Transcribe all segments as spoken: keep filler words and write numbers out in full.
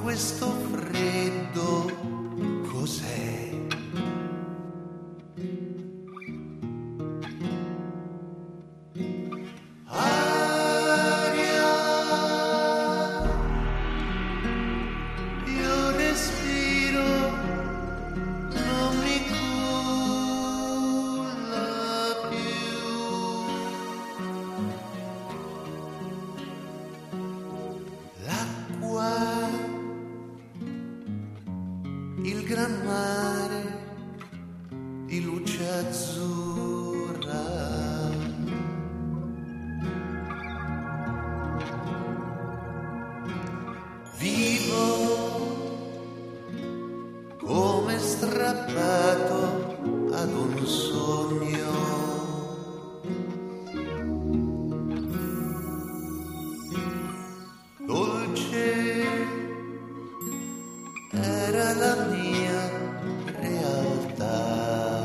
questo freddo cos'è? Il gran mare di luce azzurra, vivo come strappato ad un sogno, dolce era la mia realtà.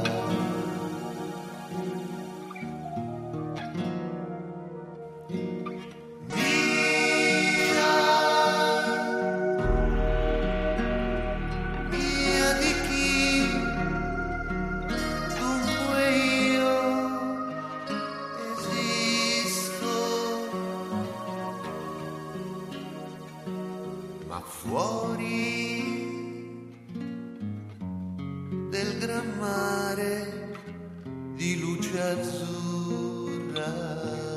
Mia, mia di chi? Dunque io esisto, ma fuori del gran mare di luce azzurra,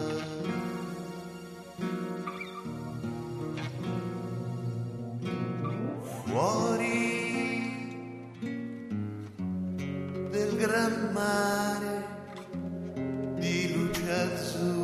fuori del gran mare di luce azzurra.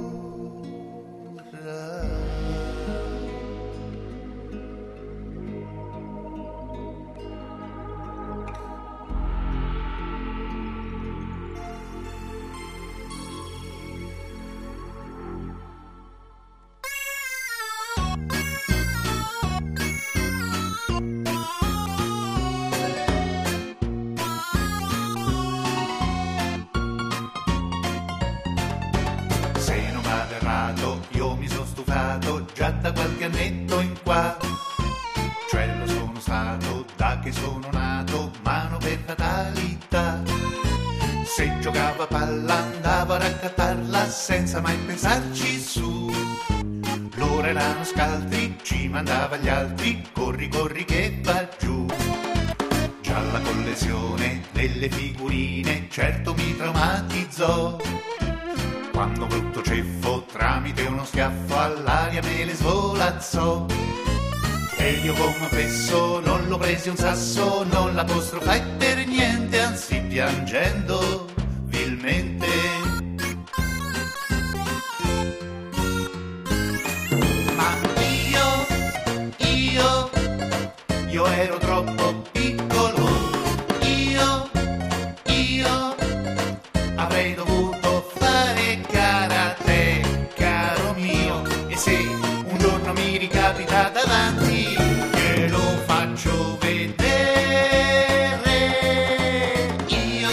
Io mi sono stufato già da qualche annetto in qua, cioè lo sono stato da che sono nato, mano per fatalità. Se giocavo a palla andavo a raccattarla senza mai pensarci su. Loro erano scaltri, ci mandava gli altri, corri corri che va giù. Già la collezione delle figurine certo mi traumatizzò, quando brutto ceffo tramite uno schiaffo all'aria me le svolazzò. E io come fesso non l'ho presi un sasso, non l'apostrofai per niente, anzi piangendo vilmente. Ma io, io, io ero troppo piccolo, io, io avrei dovuto fare karate, caro mio, e se un giorno mi ricapita davanti glielo faccio vedere. Io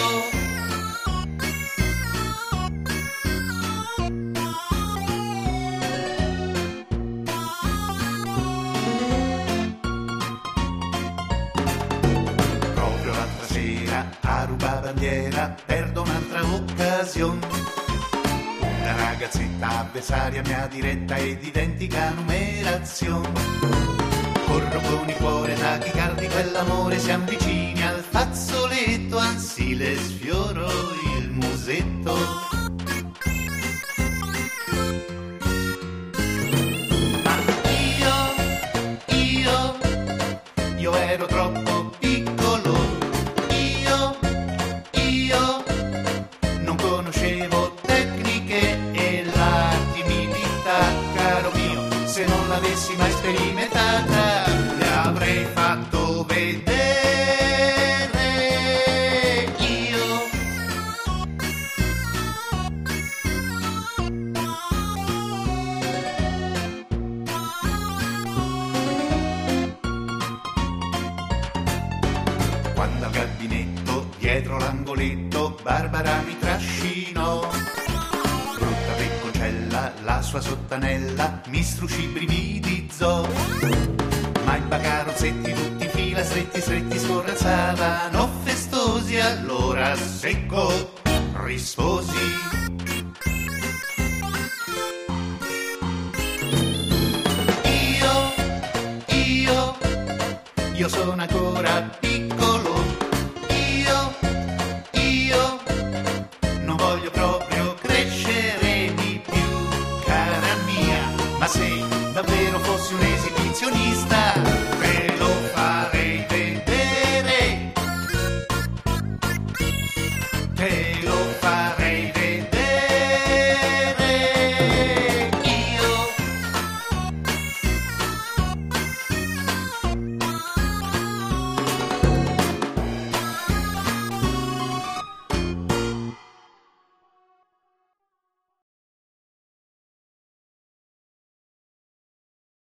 proprio l'altra sera a ruba bandiera perdo un'altra occasione. Una ragazzetta avversaria mia diretta ed identica numerazione. Corro con il cuore tachicardi, quell'amore, siamo vicini al fazzoletto, anzi le sfioro il musetto. Ma io, io, io ero troppo piccolo, io, io non conoscevo tecniche e la timidità, caro mio, se non l'avessi mai sperimentata le avrei fatto vedere. Io quando al gabinetto dietro l'angoletto Barbara mi trascinò, brutta pecconcella, la sua sottanella mi struscibrividizzò. Ma ma in bacarozzetti tutti in fila, stretti stretti scorrazzavano festosi. Allora secco risposi: io, io, io sono ancora